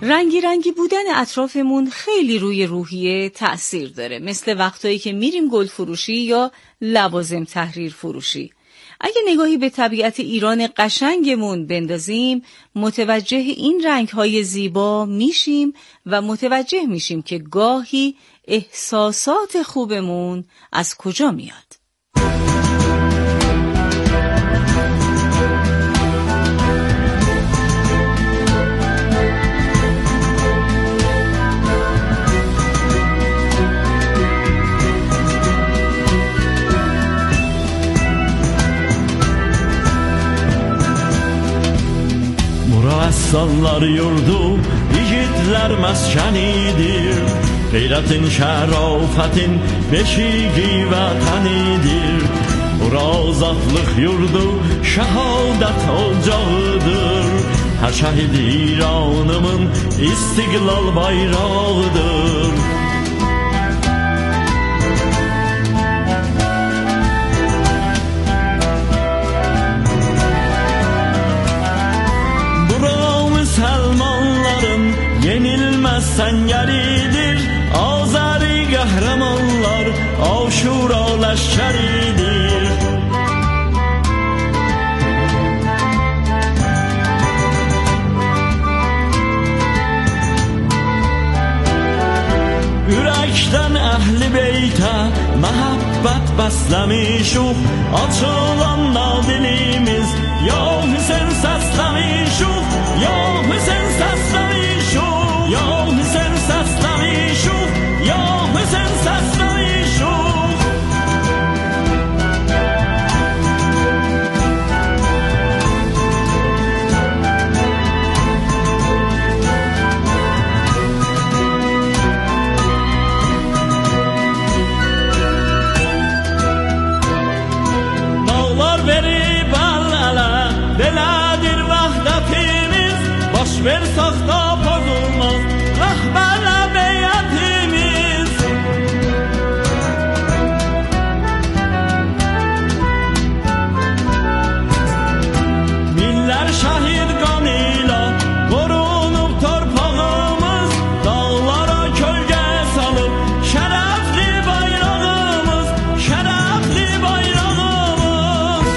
رنگی رنگی بودن اطرافمون خیلی روی روحیه تأثیر داره، مثل وقتایی که میریم گل فروشی یا لوازم تحریر فروشی. اگه نگاهی به طبیعت ایران قشنگمون بندازیم، متوجه این رنگ‌های زیبا میشیم و متوجه میشیم که گاهی احساسات خوبمون از کجا میاد. Aslanlar yurdu, yiğitler məskənidir. Qeyrətin, şərafətin beşiği vətənidir. Bura azatlıq yurdu, şəhadət ocağıdır. Hər şəhid İranımın istiqlal bayrağıdır. Yenilmez səngəridir, Azəri qəhrəmanlar, Aşura ləşkəridir. Ürəkdən əhli beytə məhəbbət bəsləmişuq, açılan nadilimiz, Ya Hüseyn səsləmişuq, Ya Hüseyn səsləmişuq. Ya Hüseyin səsləmişuq, Ya Hüseyin səsləmişuq. Dağlar verib əl-ələ, belədir vəhdətimiz, baş ver saxta pozulmaz rəhbərlə beyətimiz. Minlər şəhid qanıyla qorunub torpağımız, dağlara kölgə salıb şərəfli bayrağımız, şərəfli bayrağımız.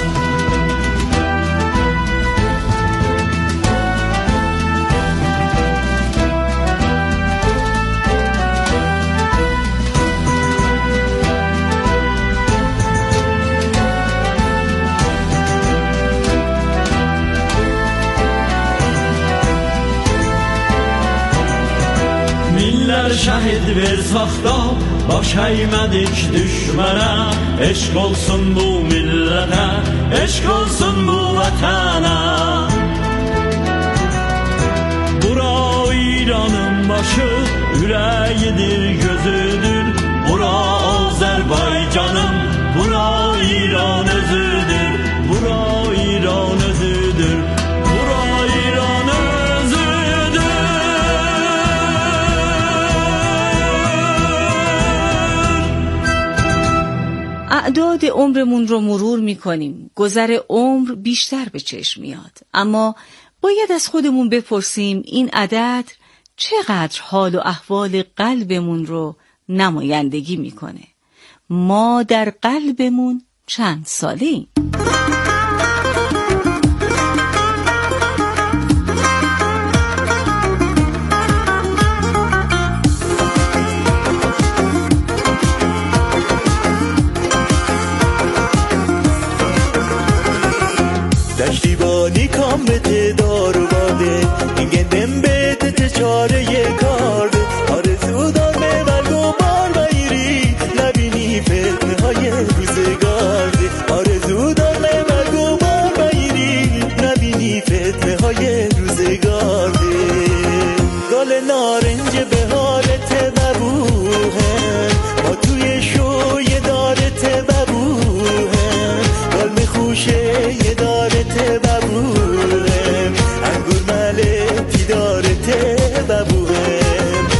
Minlər şəhid ver saxta, baş əymədik düşmənə. Eşq olsun bu millətə, eşq olsun bu vətənə. Bura İranın başı, ürəyidir, gözüdür. Bura Azərbaycanım, bura İran özüdür. Bura İran özüdür, bura İran özüdür. اعداد عمرمون رو مرور میکنیم، گذر عمر بیشتر به چشم میاد، اما باید از خودمون بپرسیم این عدد چقدر حال و احوال قلبمون رو نمایندگی میکنه. ما در قلبمون چند ساله‌ایم؟ دشتیبانی کامته دارو باده این گندم بده تچاره کارده آرزو دارمه بلگو بار بایری نبینی فتنه های روزگارده آرزو دارمه بلگو بار بایری نبینی فتنه های روزگارده گل نارنج به حالت ببوهن ما توی شوی دارت ببوهن گل میخوشه یه دارت ببوهم انگور ملکی دارت ببوهم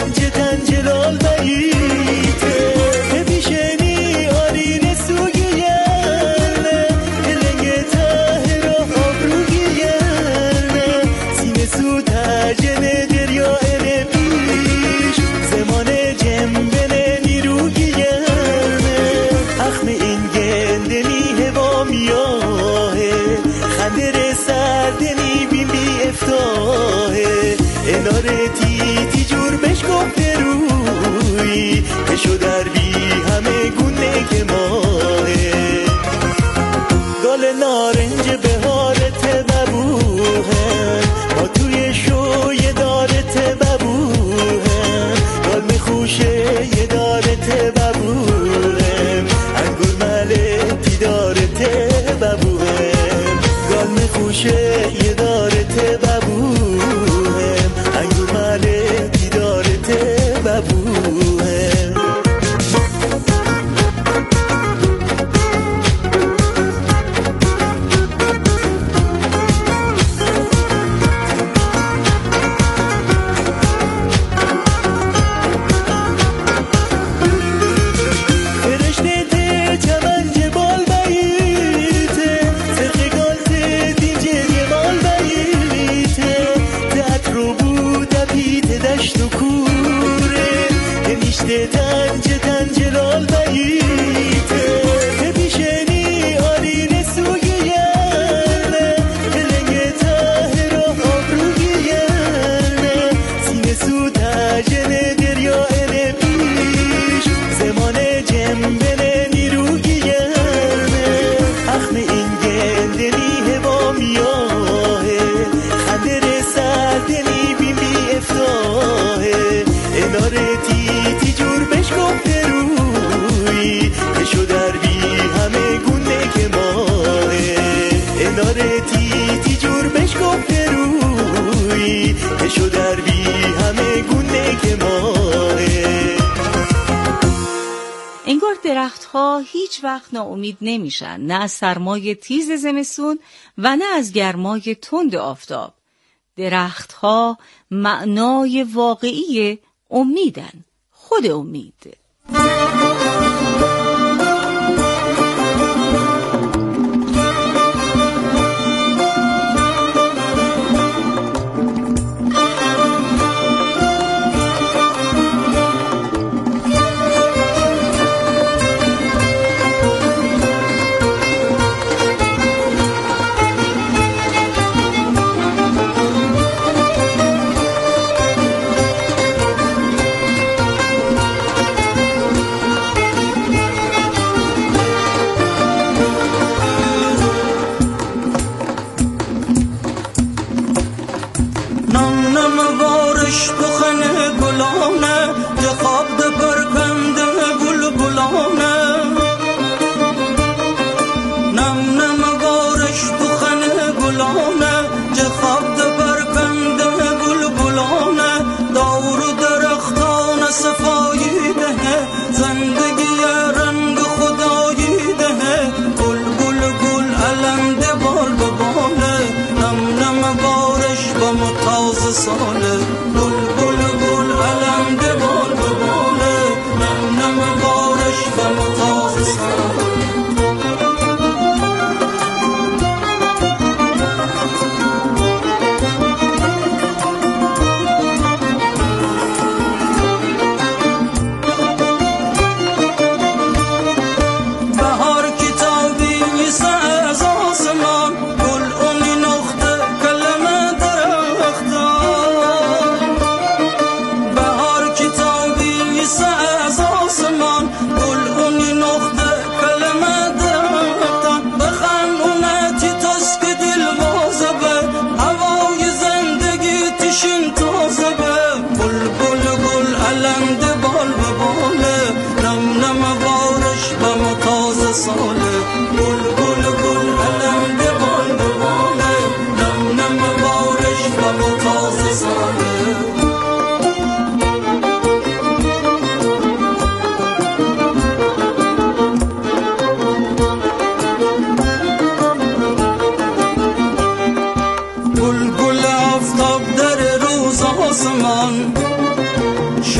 تنج تنجلال بیته ببیشنی آرین سوگیرنه دلنگ ته را آبروگیرنه سینه سو ترجنه دریا اره بیش زمان جنبنه نیروگیرنه اخم این گندنی هوا میاهه خندر سردنی بیم بی افتاهه اناره تیتی جور بشکفته روی کشو در بی همه گونه که ماهه گال نارنج بهارت ببوهن ما توی شوی دارت ببوهن گال میخوشه یه دارت ببوهن انگور ملتی دارت ببوهن گال میخوشه یه دارت ببوهن انگور ملتی دارت ببوهن تنج تنجلال بیته ببیشنی آرین سوگیرنه دلنگ ته را آبروگیرنه سینه سو ترجنه دریا اره بیش زمان جنبنه نیروگیرنه اخم این گندنی هوا میاهه خندر سردنی بیم بی افتاهه اناره تیتی جور بشکفته روی کشو در بی همه گونه که ماهه اناره تیتی جور بشکفته روی کشو در بی همه گونه که ماهه انگار درختها هیچ وقت ناامید نمیشن، نه از سرمای تیز زمستون و نه از گرمای تند آفتاب. درختها معنای واقعی امیدن، خود امید.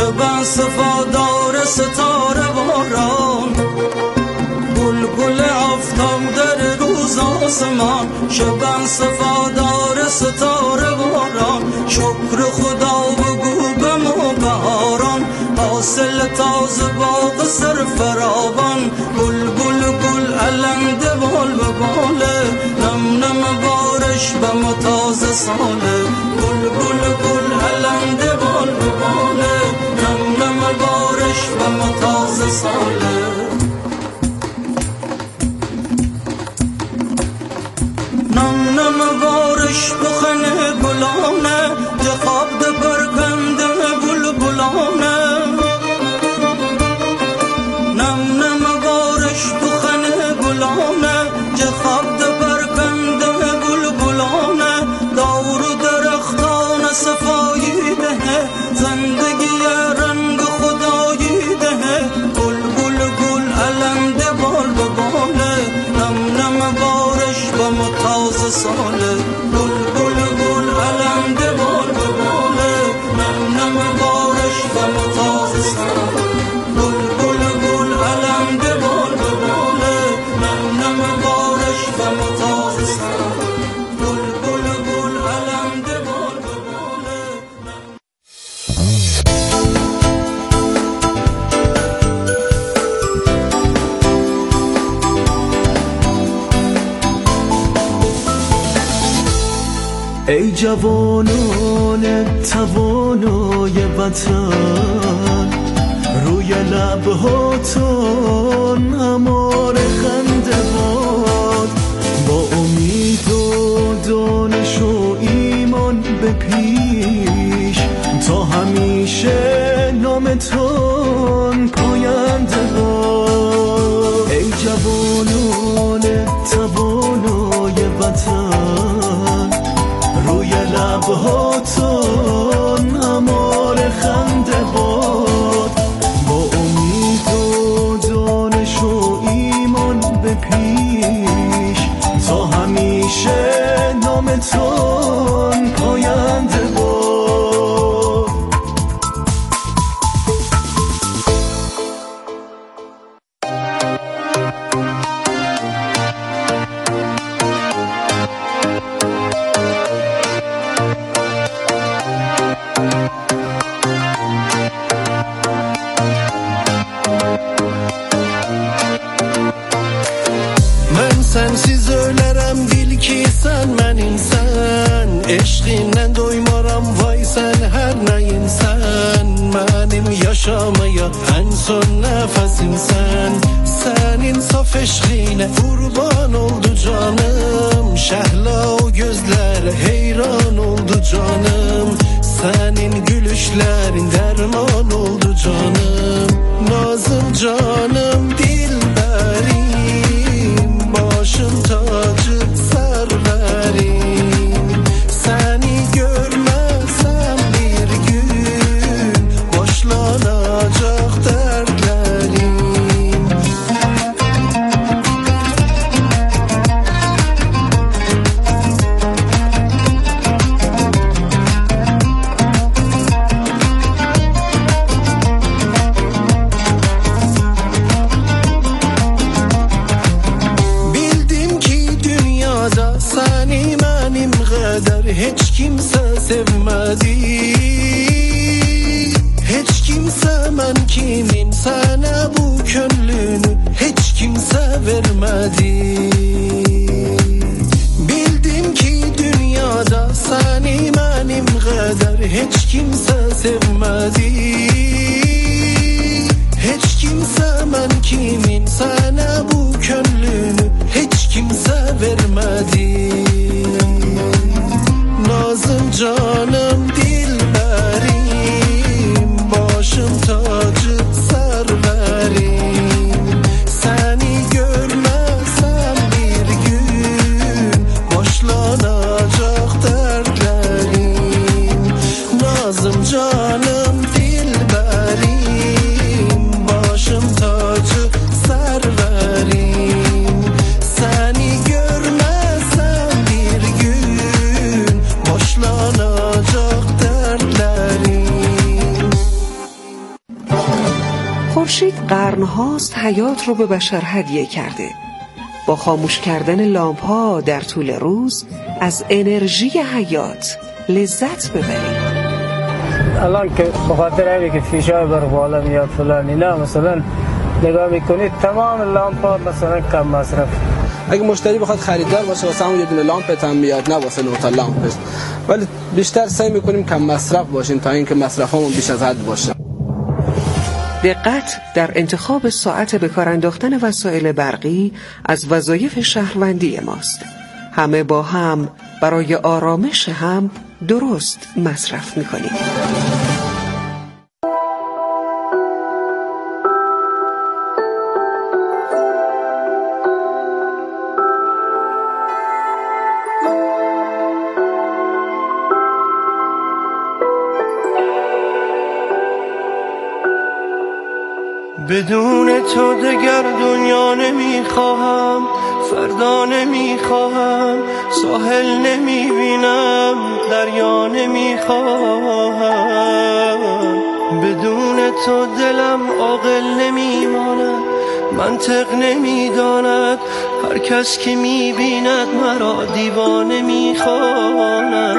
شبن صفادار ستاره باران بلبل آفتاب در روز آسمان شبن صفادار ستاره باران شکر خدا بگو به ما بهاران حاصل تازه باغ سرفراوان بلبل گل علنده بال به باله نم نم بارش به ما تازه ساله بلبل گل علنده بال به باله نم نم بارش به ما تازه ساله نم نم بارش بخنه گلانه جخاب ده پرکنده بلبلانه نم نم بارش بخنه گلانه جخاب ده پرکنده بلبلانه دور درختان صفایی ده زندگی رنگ خدایی ده بلبل گل علنده بال به باله نم نم بارش به ما تازه ساله بلبل گل علنده بال به باله نم نم بارش به ما تازه ساله بلبل گل علنده بال به باله نم نم بارش به ما تازه ساله بلبل گل علنده بال به باله ای جوانان توانای وطن روی لبهاتون همار خنده باد با امید و دانش و ایمان به پیش تا همیشه نامتون پاینده باد ای جوانان توانای وطن روی لبهاتون همار خنده باد با امید و دانش و ایمان به پیش تا همیشه نامتون پاینده باد Sensiz ölərəm bil ki sən mənimsən Eşqinlə doymaram vay sən hər nəyinsən Mənim yaşamaya ən son nəfəsimsən Sənin saf eşqinə qurban oldu canım Şəhla o gözlərə heyran oldu canım Sənin gülüşlərin dərman oldu canım Nazım canım dilbərim Başım tacı serverim Seni görmezsem bir gün Başlanacak dertlerim Heç kimsə sevmədi Heç kimsə mən kimin sənə bu könlünü Heç kimsə vermədi Bildim ki dünyada səni mənim qədər Heç kimsə sevmədi Heç kimsə mən kimin sənə bu könlünü Heç kimsə vermədi Nazım canım dilberim Başım خورشید قرن‌هاست حیات رو به بشر هدیه کرده. با خاموش کردن لامپ‌ها در طول روز از انرژی حیات لذت ببرید. الان که بخاطر همین که فیشای برق بالا میاد فلان اینا، مثلا نگاه میکنید تمام لامپ‌ها مثلا کم مصرف. اگه مشتری بخواد خریدار باشه واسه همون یه دونه لامپت هم میاد، نه واسه 9 تا لامپش، ولی بیشتر سعی میکنیم کم مصرف باشیم تا اینکه مصرفمون بیش از حد باشه. دقت در انتخاب ساعت به کار انداختن وسایل برقی از وظایف شهروندی ماست. همه با هم برای آرامش هم درست مصرف میکنیم. بدون تو دگر دنیا نمیخواهم، فردا نمیخواهم، ساحل نمیبینم، دریا نمیخواهم. بدون تو دلم عاقل نمیماند، منطق نمیداند، هر کس که میبیند مرا دیوانه میخواند،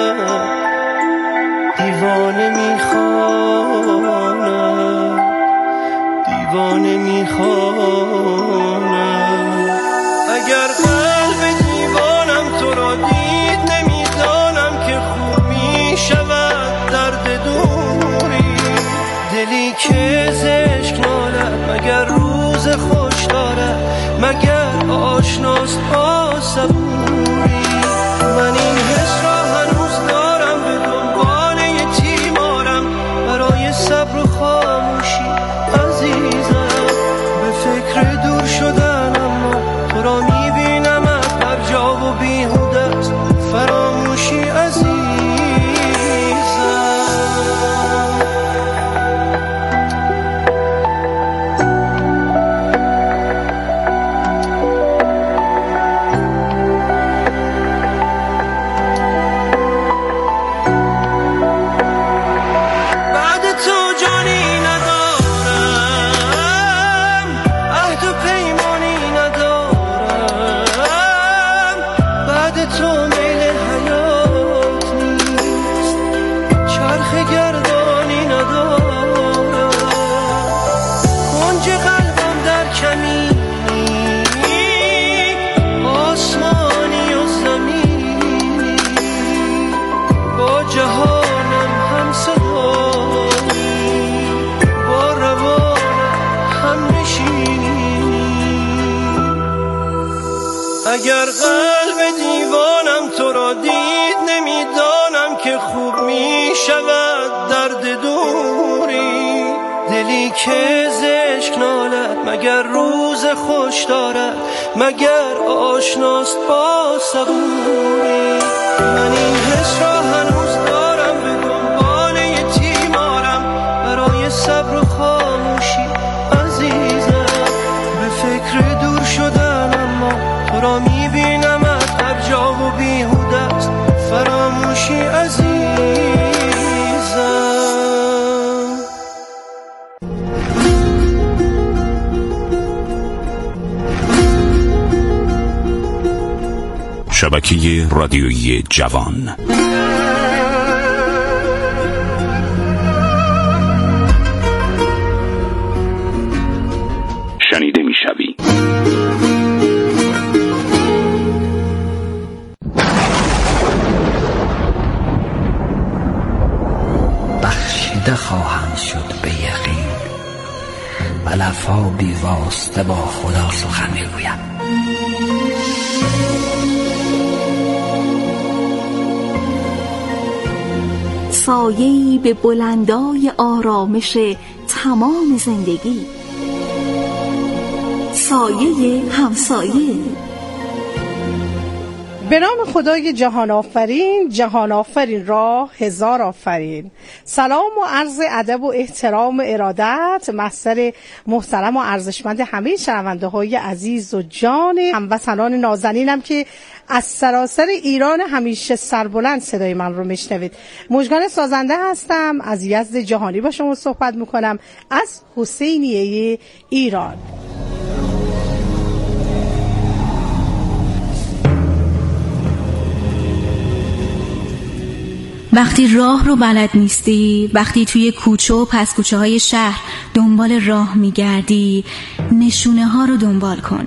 دیوانه میخواند، دیوانه میخوانم. اگر قلب دیوانم تو را دید، نمیدانم که خوب میشود درد دوری. دلی که زشک نالد مگر روز خوش دارد، مگر آشناست با صبوری. من این حس را هنوز دارم، به دنبال یه تیمارم برای صبر و خاموشی عزیزم. به فکر دور شدن اما تو را میبینم هر جا و بیهوده است فراموشی عزیزم. اگر قلب دیوانم تو را دید، نمیدانم که خوب میشود درد دوری. دلی که زشک نالد مگر روز خوش دارد، مگر آشناست با صبوری. من این حس را هنوز دارم، به دنبال یه تیمارم برای صبر و خاموشی عزیزم. به فکر دور شدن اما تو را میبینم هر جا و بیهوده است فراموشی عزیزم. شبکه رادیویی جوان. شنیده میشوی. بخشیده خواهم شد به یقین، و لب‌ها بی واسطه با خدا سخن میگویم. سایه‌ای به بلندای آرامش تمام زندگی، سایه همسایه. به نام خدای جهان آفرین، جهان آفرین را هزار آفرین. سلام و عرض ادب و احترام و ارادت محضر محترم و ارزشمند همه شنونده های عزیز و جان هموطنان نازنینم که از سراسر ایران همیشه سربلند صدای من رو میشنوید. مژگان سازنده هستم، از یزد جهانی با شما صحبت میکنم، از حسینیه ایران. وقتی راه رو بلد نیستی، وقتی توی کوچه و پس کوچه های شهر دنبال راه میگردی، نشونه ها رو دنبال کن.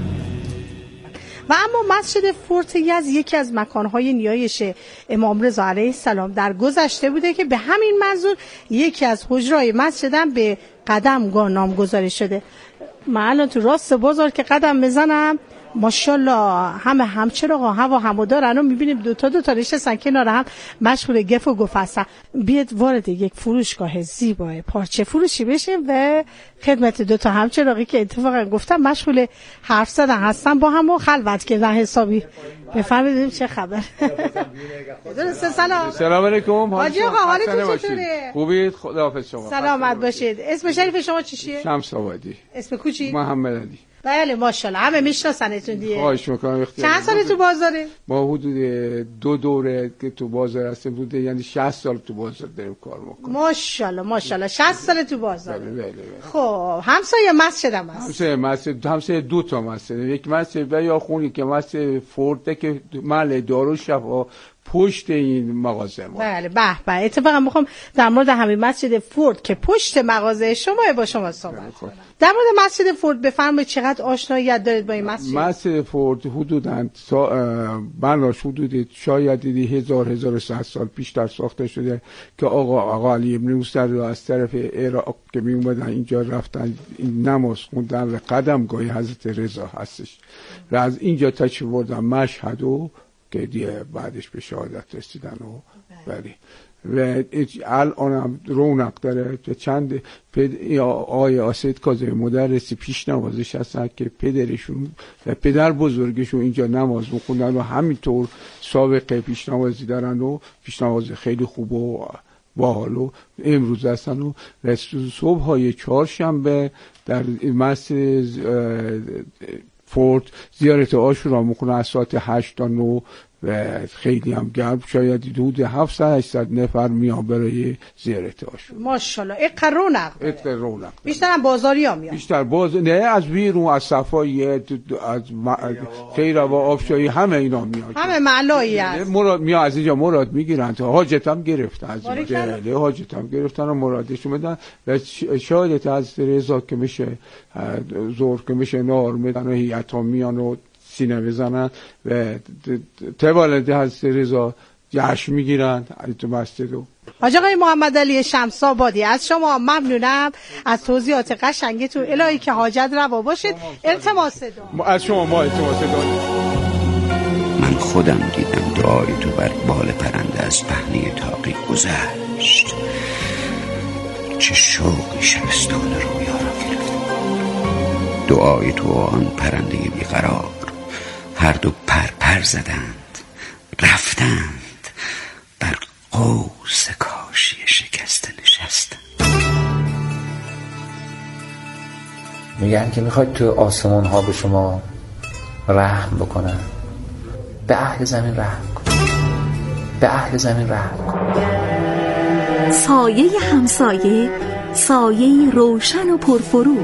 و اما مسجد فورت یزد یکی از مکانهای نیایش امام رضا علیه السلام در گذشته بوده که به همین منظور یکی از حجرهای مسجدم به قدمگاه نامگذاری شده. من الان تو راست بازار که قدم بزنم ماشاءالله همه همچراغا هوا همودارن و میبینیم دوتا نشستن کنار هم مشغول گف و گف هستن. بیاد وارد یک فروشگاه زیبای پارچه فروشی بشیم و خدمت دوتا همچراغی که اتفاقا گفتم مشغول حرف زدن هستن با هم و خلوت کردن حسابی. بفهمید چه خبر. درسته. سلام علیکم. حاجی آقا حالتون چطوره؟ خوبید؟ خداحافظ شما. سلامت باشید. اسم شریف شما چیه؟ شمس آبادی. اسم کوچی؟ محمد علی. بله ماشاءالله همه میشناسنتون دیگه. خواهش میکنم. چند سال تو بازاره؟ ما حدود 2 دوره که تو بازار هستیم، حدود یعنی 60 سال تو بازار داریم کار میکنیم. ماشاءالله 60 سال تو بازار. بله. خب همسایه مسجد هم هست؟ همسایه 2 تا مسجد. یک مسجد یا خونی که مسجد فورده که محل دارالشفا پشت این مغازه ما. بله به اتفاقا میخوام در مورد همین مسجد فورد که پشت مغازه شما با شما صحبت کنم. در مورد مسجد فورد بفرمایید چقدر آشناییت دارید با این مسجد؟ مسجد فورد حدوداً بناش حدود شاید 1000-1100 سال پیشتر ساخته شده که آقا علی ابن موسی از طرف عراق که می اومدن اینجا رفتن این نماز خوندن و قدمگاه حضرت رضا هستش و از اینجا تشریف بردن مشهد و که دیگه بعدش به شهادت رسیدن و الان هم رونق داره. چند آقای آسید کاظمی مدرسی پیشنوازش هستن که پدرشون و پدر بزرگشون اینجا نماز میخوندن و همینطور سابقه پیشنوازی دارن و پیشنواز خیلی خوب و باحال و امروز هستن و صبح های چهارشنبه در مسجد فورت زیارت عاشورا میکنه از ساعت 8 تا 9 و خیلی هم گرم، شاید حدود 700-800 نفر میان برای زیارت عاشورا. ماشاءالله. اقر رونق. بیشتر هم بازاری ها میان. بیشتر نه از بیرون، از صفایی، از خیره و آبشایی همه اینا میان. همه معلایی هست. مراد میان از اینجا مراد میگیرن تا حاجت هم گرفتن از اینجا. حاجت هم گرفتن و مرادشون بدن و شهادت از رضا که میشه ظهر که میشه نهار میدن و هیئت ها میان و سینه بزنن و تولد حضرت رضا جشن میگیرن تو مسجد. حاج آقای محمد علی شمس آبادی از شما ممنونم از توضیحات قشنگتون. الهی که حاجت روا باشید. التماس دعا از شما. ما التماس دعا. من خودم دیدم دعای تو بر بال پرنده از پهنه تاقی گذشت. چه شوقی شبستان رویا را گرفت. دعای تو آن پرنده بیقرار هر دو پر زدند، رفتند بر قوس کاشی شکسته نشستند. میگن که میخواید تو آسمان ها به شما رحم بکنن، به اهل زمین رحم کن، به اهل زمین رحم کن. سایه همسایه، سایه روشن و پرفروغ.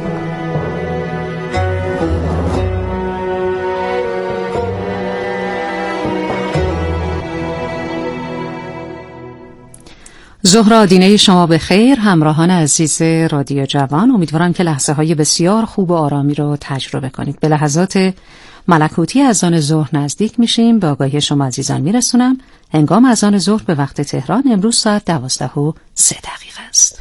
ظهر آدینه شما به خیر همراهان عزیز رادیو جوان. امیدوارم که لحظه های بسیار خوب و آرامی رو تجربه کنید. به لحظات ملکوتی اذان ظهر نزدیک میشیم. به آگاهی شما عزیزان میرسونم هنگام اذان ظهر به وقت تهران امروز ساعت 12:03 است.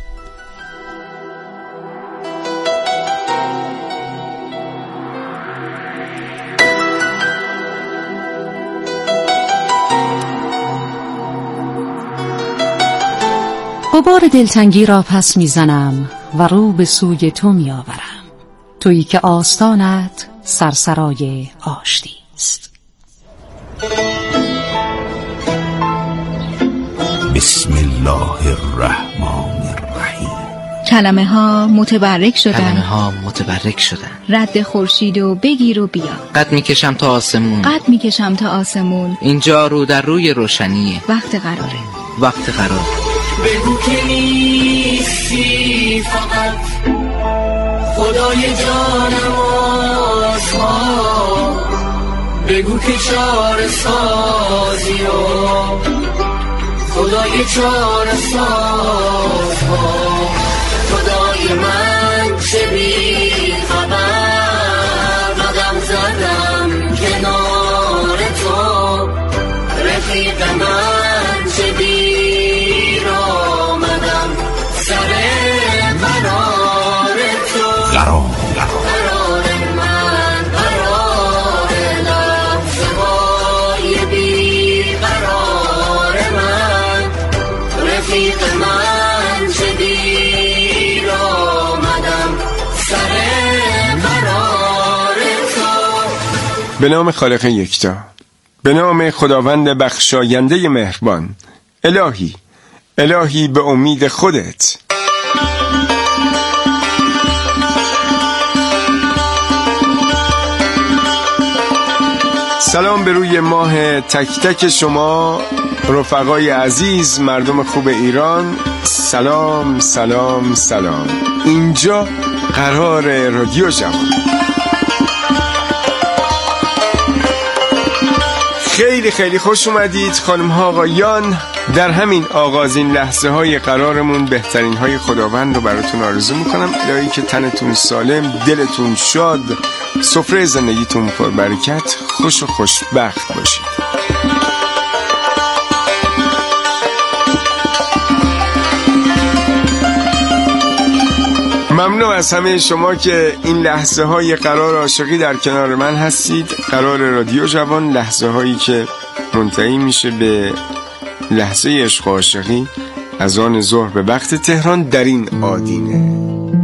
غبار دلتنگی را پس میزنم و رو به سوی تو میآورم، تویی که آستانت سرسرای آشتی است. بسم الله الرحمن الرحیم. کلمه ها متبرک شدن. کلمه ها متبرک شدن. رد خورشید و بگیر و بیا. قد میکشم تا آسمون. قد میکشم تا آسمون. اینجا رو در روی روشنیه. وقت قراره. وقت قرار. بگو که نیستی فقط خدای جانماز ها، بگو که چاره سازی و خدای چاره ساز ها، خدای من چه بی خبر قدم زدم کنار تو، رفیق من چه دیر آمدم سر قرار تو، قرار من قرار لحظه های بی قرار من، رفیق من چه دیر آمدم سر قرار تو. به نام خالق یکتا، به نام خداوند بخشاینده مهربان. الهی، الهی به امید خودت. سلام به روی ماه تک تک شما رفقای عزیز، مردم خوب ایران. سلام سلام سلام. اینجا قرار رادیو جوان. خیلی خیلی خوش اومدید خانم ها آقایان. در همین آغازین لحظه های قرارمون بهترین های خداوند رو براتون آرزو میکنم. الهی که تنتون سالم، دلتون شاد، سفره زندگیتون پر برکت، خوش و خوشبخت باشید. ممنون از همه شما که این لحظه های قرار عاشقی در کنار من هستید. قرار رادیو جوان، لحظه هایی که منتهی میشه به لحظه عشق و عاشقی از آن ظهر به وقت تهران در این آدینه.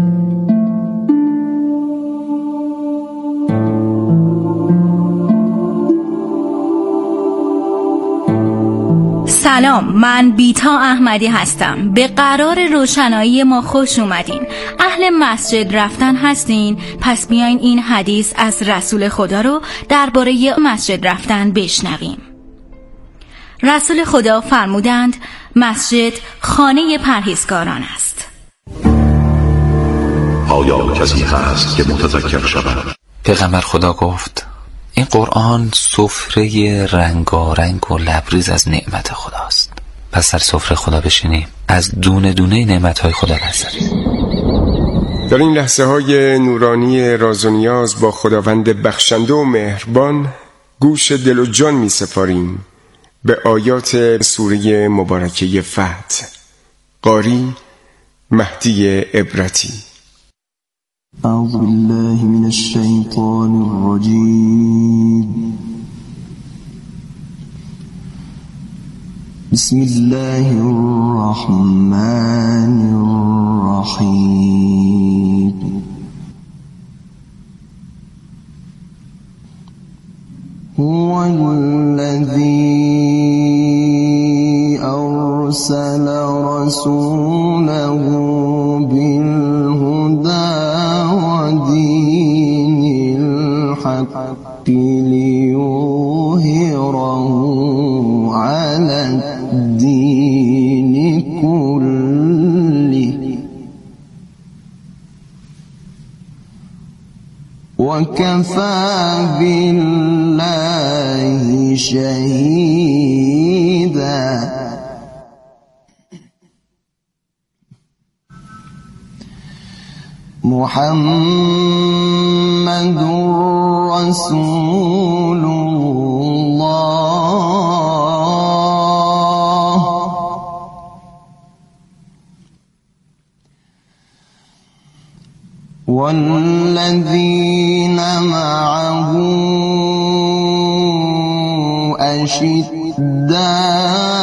سلام، من بیتا احمدی هستم. به قرار روشنایی ما خوش اومدین. اهل مسجد رفتن هستین؟ پس بیاین این حدیث از رسول خدا رو درباره مسجد رفتن بشنویم. رسول خدا فرمودند مسجد خانه پرهیزکاران است. آیا کسی هست که متذکر شود؟ پیغمبر خدا گفت این قرآن سفره رنگارنگ و لبریز از نعمت خداست. پس در سفره خدا بشینیم، از دونه دونه نعمتهای خدا لذت ببریم. در این لحظه های نورانی راز و نیاز با خداوند بخشنده و مهربان گوش دل و جان می سپاریم به آیات سوره مبارکه فتح. قاری مهدی عبرتی. أعوذ بالله من الشيطان الرجيم. بسم الله الرحمن الرحيم. هو الذي أرسل رسوله بالهدى ودين الحق ليظهره على الدين كله وكفى بالله شهيدا. محمد رسول الله والذين معه أشداء